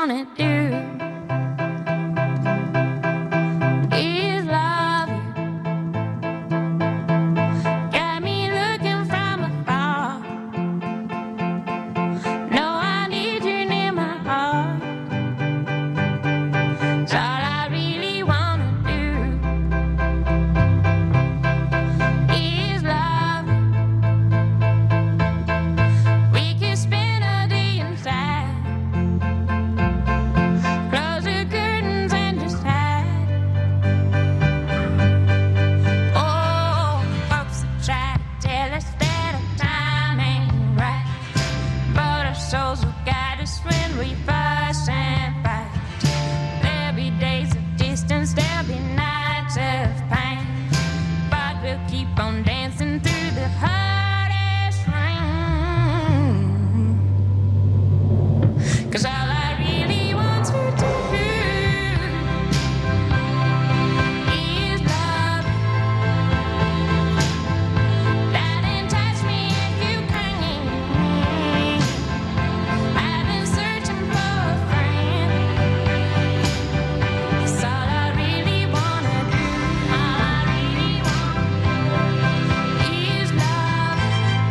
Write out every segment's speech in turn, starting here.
wanna do is love you. Got me looking from afar. No, I need you near my heart. It's all I really wanna do is love you. We can spend a day inside. Close the curtains and just hide. Oh, folks have tried to tell us that our time ain't right, but our souls will guide us when we fuss and fight. There'll be days of distance, there'll be nights of pain, but we'll keep on dancing through the hardest rain. 'Cause all I really want to do is love. Darling, touch me if you can. I've been searching for a friend. It's all I really wanna do. All I really want is love.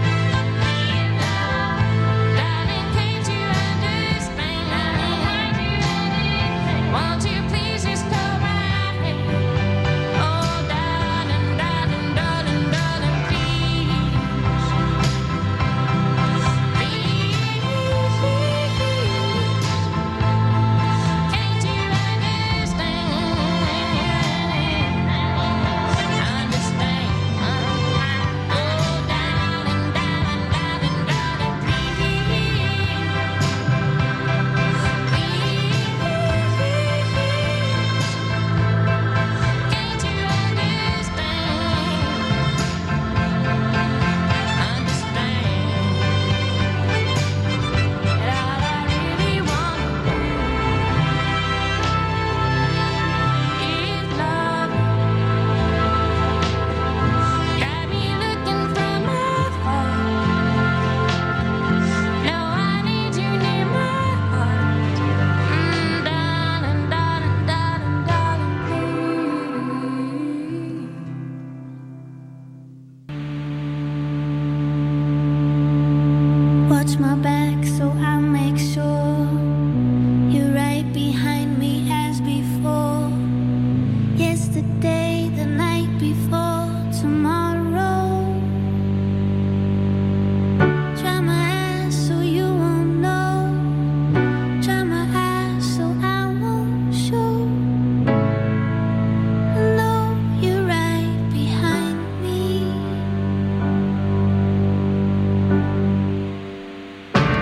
Darling, can't you understand? Won't you please just go right ahead? Oh, darling, darling, darling, darling, please. Please. Can't you understand? Understand? Oh, darling, darling, darling, darling, Can't you understand? That all I really want is love. Got me looking from afar. No, I need you near my heart. Darling, darling, darling, darling, please. Watch my back so I'll make sure you're right behind me as before. Yesterday, the night before, tomorrow. Try my eyes so you won't know. Try my eyes so I won't show. I know you're right behind me.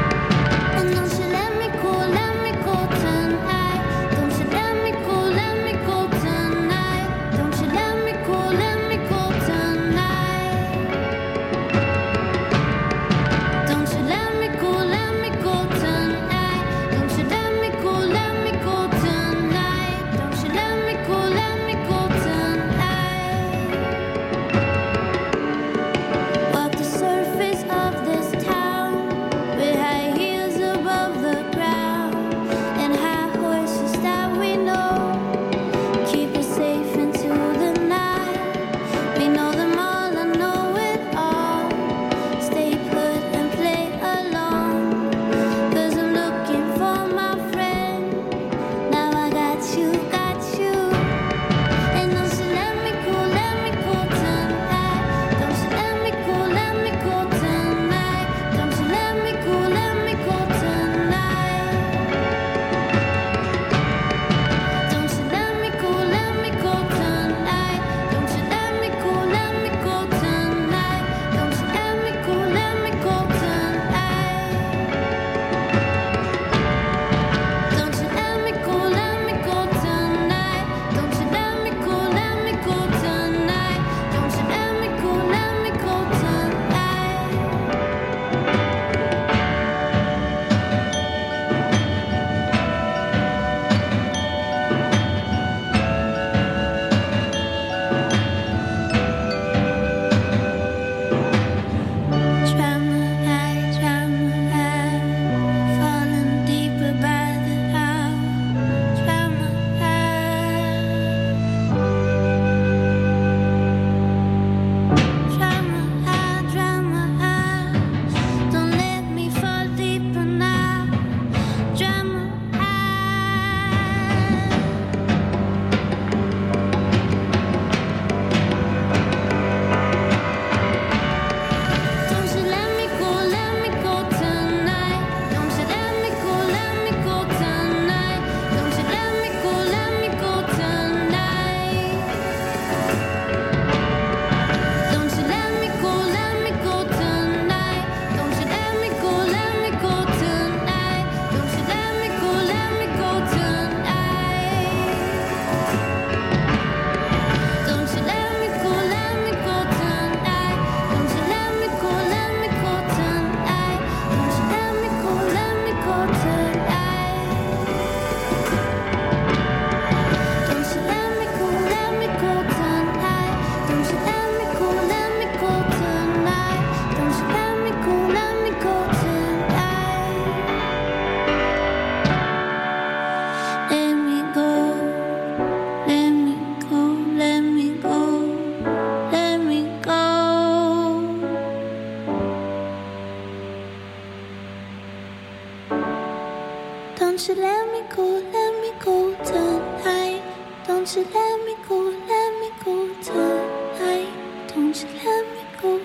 Don't you let me go tonight. Don't you let me go tonight. Don't you let me go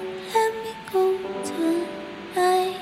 tonight.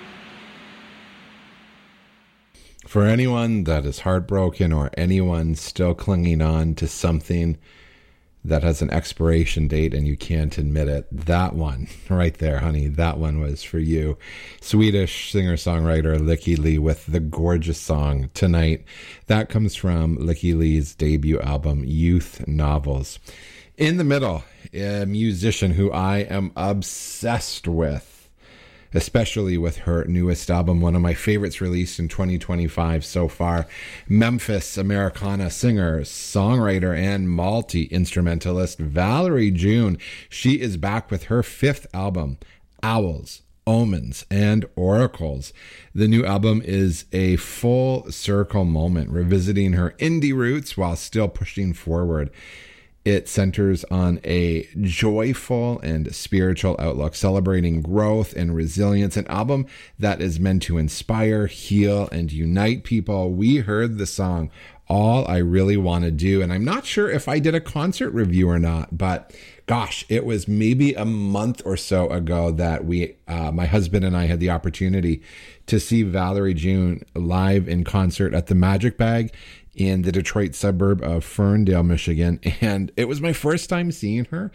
For anyone that is heartbroken or anyone still clinging on to something that has an expiration date and you can't admit it, that one right there, honey, that one was for you. Swedish singer-songwriter Lykke Li with the gorgeous song Tonight. That comes from Lykke Li's debut album, Youth Novels. In the middle, a musician who I am obsessed with, especially with her newest album, one of my favorites released in 2025 so far. Memphis Americana singer, songwriter, and multi-instrumentalist Valerie June. She is back with her fifth album, Owls, Omens, and Oracles. The new album is a full circle moment, revisiting her indie roots while still pushing forward. It centers on a joyful and spiritual outlook, celebrating growth and resilience, an album that is meant to inspire, heal, and unite people. We heard the song All I Really Want to Do, and I'm not sure if I did a concert review or not, but gosh, it was maybe a month or so ago that my husband and I had the opportunity to see Valerie June live in concert at the Magic Bag in the Detroit suburb of Ferndale, Michigan. And it was my first time seeing her.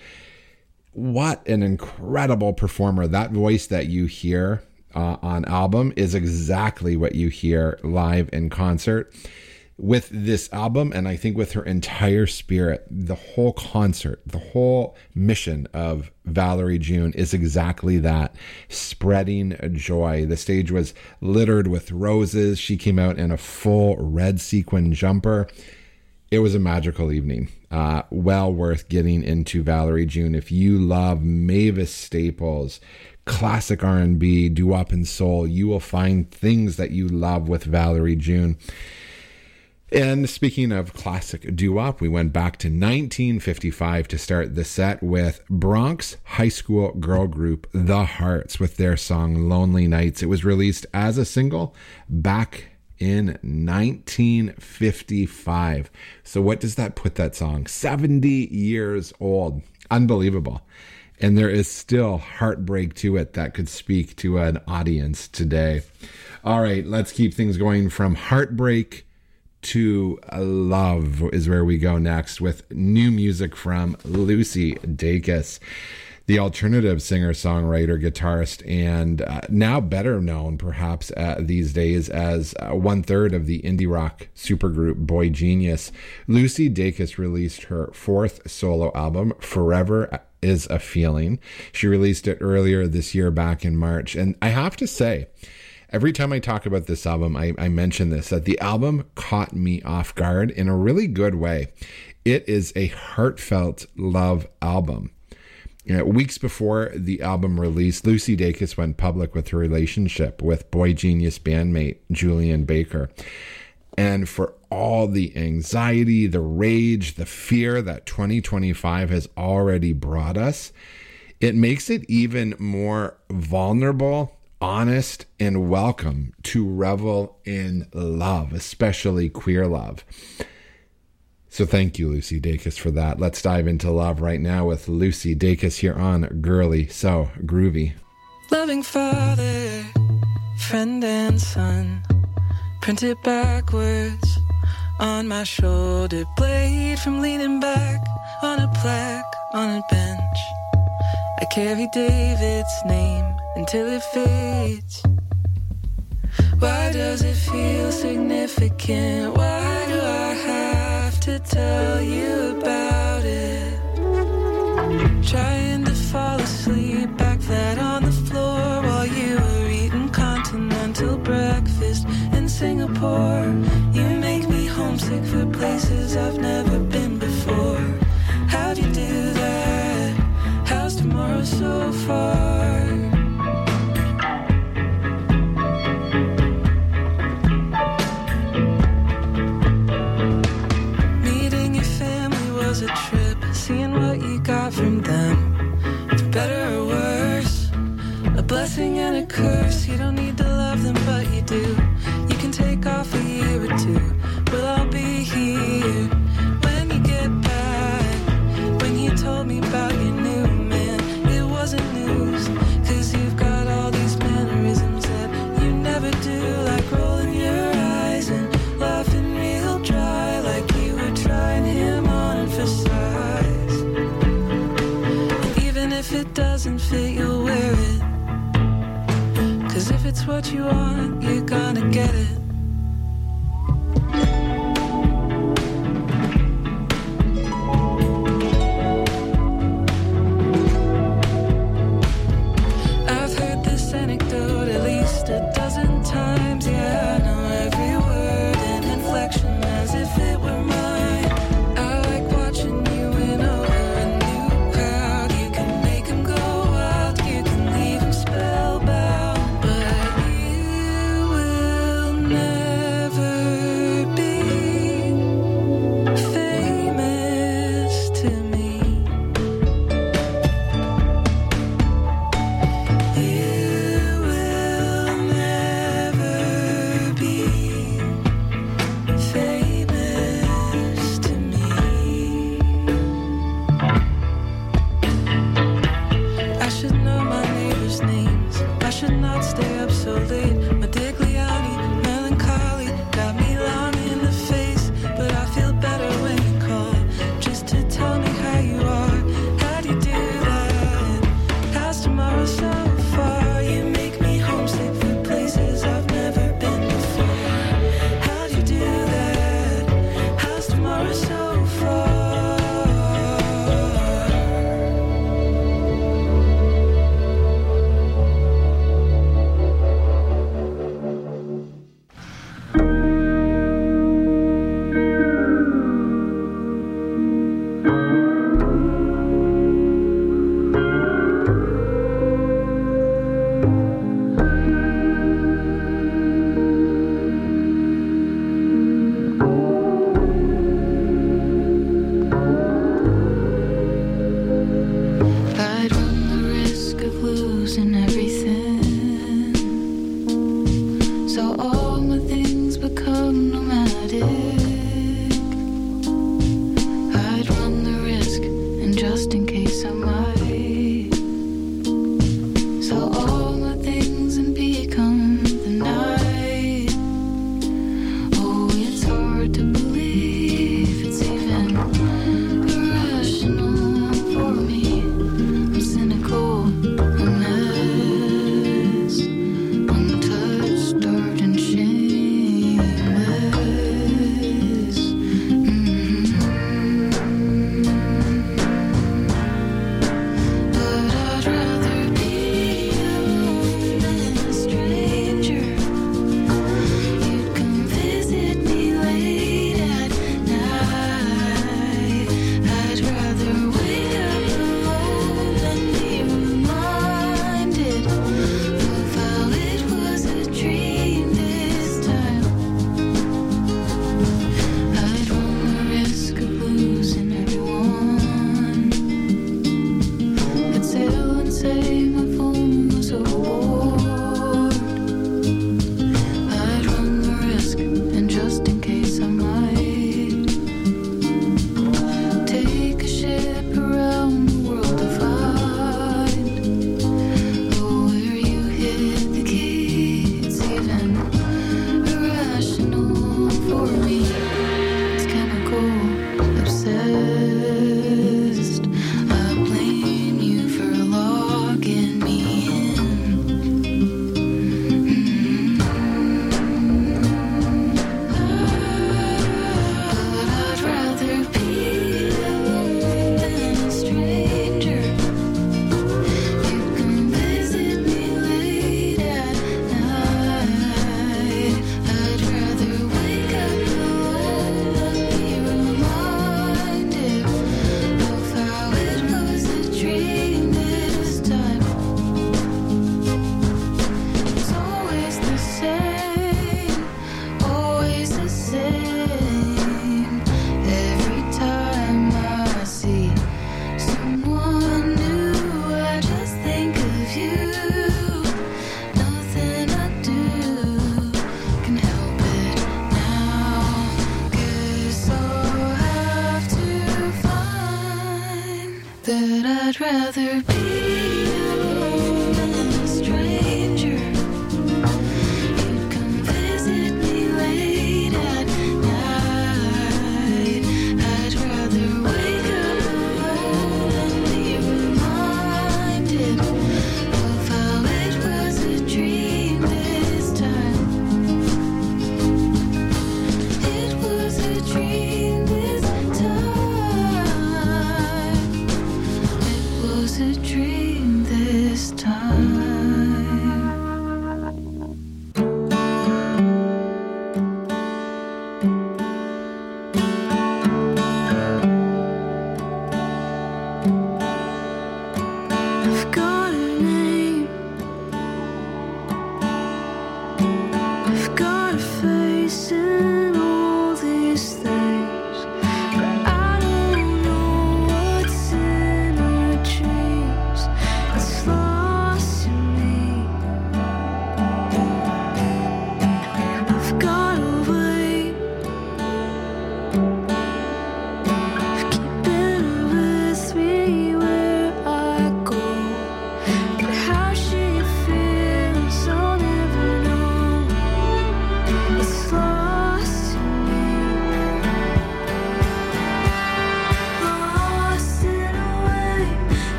What an incredible performer. That voice that you hear on album is exactly what you hear live in concert. With this album, and I think with her entire spirit, the whole concert, the whole mission of Valerie June is exactly that, spreading joy. The stage was littered with roses. She came out in a full red sequin jumper. It was a magical evening. Well worth getting into Valerie June. If you love Mavis Staples, classic R&B, doo-wop and soul, you will find things that you love with Valerie June. And speaking of classic doo-wop, we went back to 1955 to start the set with Bronx high school girl group The Hearts with their song Lonely Nights. It was released as a single back in 1955. So what does that put that song? 70 years old. Unbelievable. And there is still heartbreak to it that could speak to an audience today. All right, let's keep things going from heartbreak to love is where we go next with new music from Lucy Dacus, the alternative singer-songwriter, guitarist, and now better known perhaps these days as one-third of the indie rock supergroup Boy Genius. Lucy Dacus released her fourth solo album, Forever Is a Feeling. She released it earlier this year, back in March, and I have to say, every time I talk about this album, I mention this, that the album caught me off guard in a really good way. It is a heartfelt love album. Weeks before the album release, Lucy Dacus went public with her relationship with Boy Genius bandmate Julian Baker. And for all the anxiety, the rage, the fear that 2025 has already brought us, it makes it even more vulnerable, honest, and welcome to revel in love, especially queer love. So thank you, Lucy Dacus, for that. Let's dive into love right now with Lucy Dacus here on Girly So Groovy. Loving father, friend and son, printed backwards on my shoulder blade from leaning back on a plaque on a bench. I carry David's name until it fades. Why does it feel significant? Why do I have to tell you about it? Trying to fall asleep back flat on the floor while you were eating continental breakfast in Singapore. You make me homesick for places I've never been before. How'd you do that? How's tomorrow so far? Meeting your family was a trip, seeing what you got from them, for better or worse, a blessing and a curse. You don't need to love them, but you do. You can take off a year fit, you'll wear it. 'Cause if it's what you want, you're gonna get it. I've heard this anecdote at least a dozen times. Yeah, I know every word and inflection as if it were mine. I like watching you win over a new crowd. You can make them go wild, you can leave them spellbound, but you will never be famous to me. You will never be famous to me. I should know my neighbors' names. I should not stay up so late. Modigliani, melancholy, got me long in the face. But I feel better when you call, just to tell me how you are. How'd you do that? How's tomorrow so far? You make me homesick for places I've never been before. How'd you do that? How's tomorrow so far?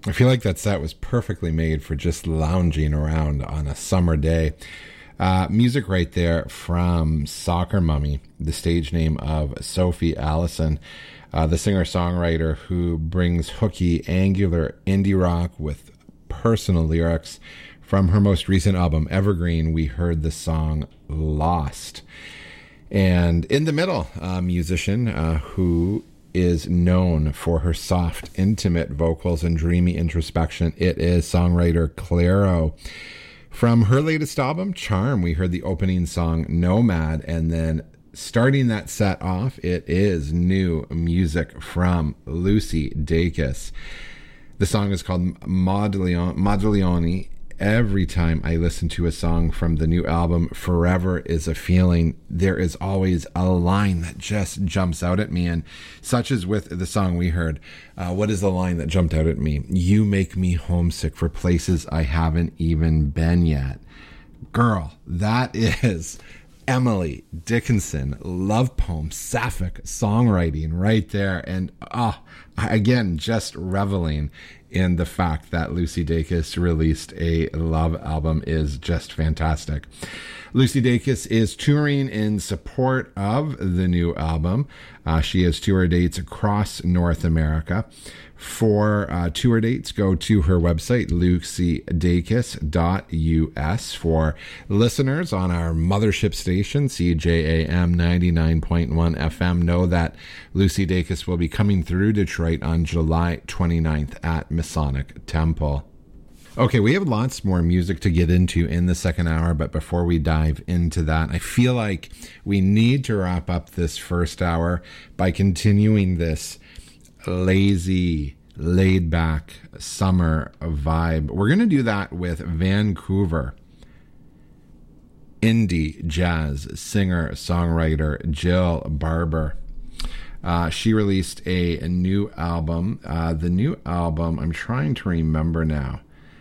I feel like that set was perfectly made for just lounging around on a summer day. Music right there from Soccer Mummy, the stage name of Sophie Allison, the singer-songwriter who brings hooky, angular indie rock with personal lyrics. From her most recent album, Evergreen, we heard the song Lost. And in the middle, a musician who is known for her soft, intimate vocals and dreamy introspection. It is songwriter Clairo. From her latest album, Charm, we heard the opening song Nomad, and then starting that set off, it is new music from Lucy Dacus. The song is called Modigliani. Every time I listen to a song from the new album, Forever is a Feeling, there is always a line that just jumps out at me, and such as with the song we heard. What is the line that jumped out at me? You make me homesick for places I haven't even been yet. Girl, that is Emily Dickinson, love poem, sapphic songwriting right there. And again, just reveling in the fact that Lucy Dacus released a love album is just fantastic. Lucy Dacus is touring in support of the new album. She has tour dates across North America. For tour dates, go to her website, lucydacus.us. For listeners on our mothership station, CJAM 99.1 FM, know that Lucy Dacus will be coming through Detroit on July 29th at Masonic Temple. Okay, we have lots more music to get into in the second hour, but before we dive into that, I feel like we need to wrap up this first hour by continuing this lazy, laid-back summer vibe. We're going to do that with Vancouver indie jazz singer-songwriter Jill Barber. She released a new album. The new album, I'm trying to remember now.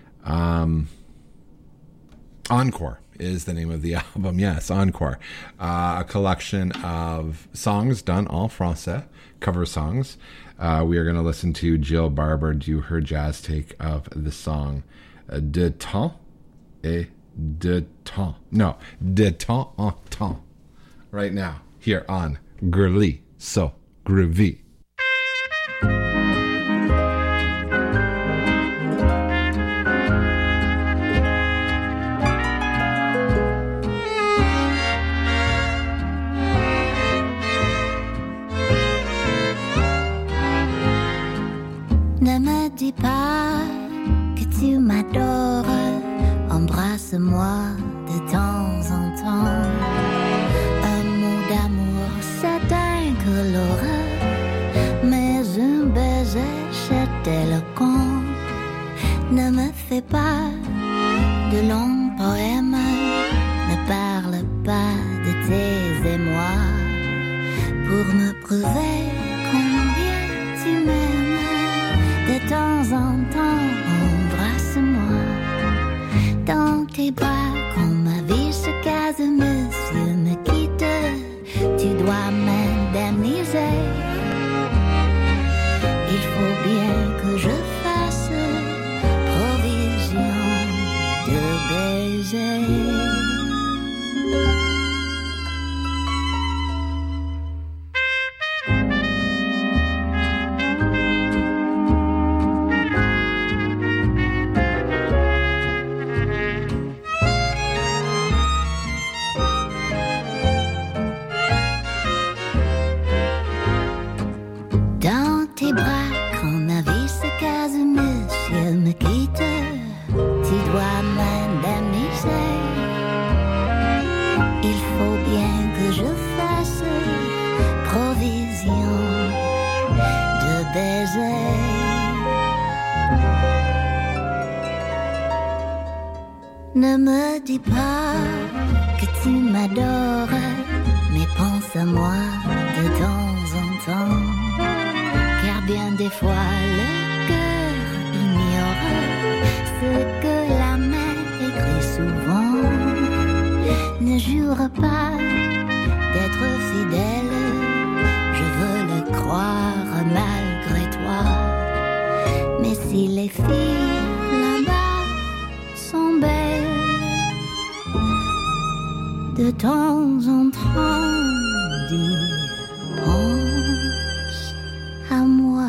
Encore is the name of the album. Yes, Encore. A collection of songs done en français, cover songs. We are going to listen to Jill Barber do her jazz take of the song De temps et de temps. No, De temps en temps. Right now, here on Girly So Groovy. Ne me dis pas que tu m'adores, embrasse-moi de temps en temps. Un mot d'amour, c'est incolore, mais un baiser, c'est éloquent. Ne me fais pas de longs poèmes, ne parle pas de tes émois, pour me prouver combien tu m'aimes. De temps en temps, embrasse-moi dans tes bras. Quand ma vie se casse, monsieur me quitte, tu dois m'indemniser. Il faut bien que je fasse provision de baiser. Ne me dis pas que tu m'adores, mais pense à moi de temps en temps, car bien des fois le cœur ignore ce que la main écrit souvent. Ne jure pas d'être fidèle, je veux le croire malgré toi, mais si Si les filles là-bas sont belles, de temps en temps, dis, pense à moi.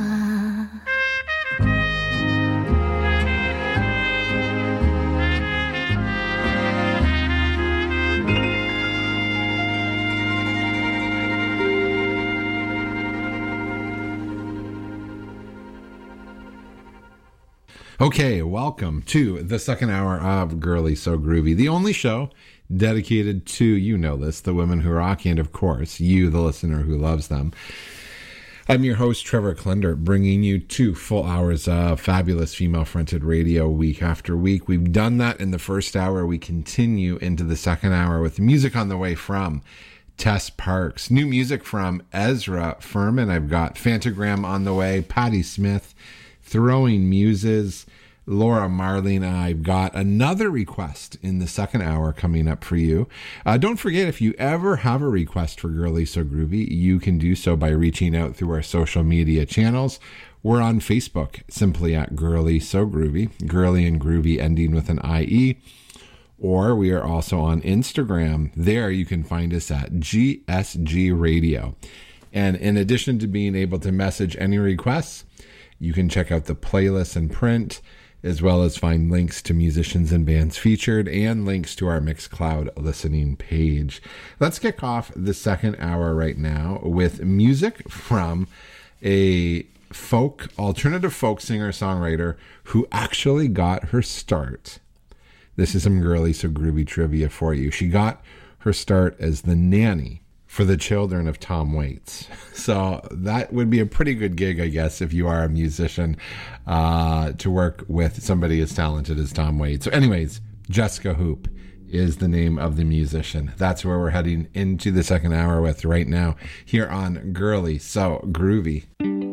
Okay, welcome to the second hour of Girly So Groovy, the only show dedicated to, you know this, the women who rock, and of course, you, the listener who loves them. I'm your host, Trevor Klender, bringing you 2 full hours of fabulous female-fronted radio week after week. We've done that in the first hour. We continue into the second hour with music on the way from Tess Parks. New music from Ezra Furman. I've got Fantagram on the way, Patti Smith, Throwing Muses, Laura Marling. I've got another request in the second hour coming up for you. Don't forget, if you ever have a request for Girly So Groovy, you can do so by reaching out through our social media channels. We're on Facebook, simply at Girly So Groovy, girly and groovy ending with an IE. Or we are also on Instagram. There you can find us at GSG Radio. And in addition to being able to message any requests, you can check out the playlist in print, as well as find links to musicians and bands featured and links to our Mixcloud listening page. Let's kick off the second hour right now with music from a alternative folk singer-songwriter who actually got her start. This is some Girly So Groovy trivia for you. She got her start as the nanny for the children of Tom Waits. So that would be a pretty good gig, I guess, if you are a musician, to work with somebody as talented as Tom Waits. So anyways, Jessica Hoop is the name of the musician. That's where we're heading into the second hour with right now here on Girly So Groovy.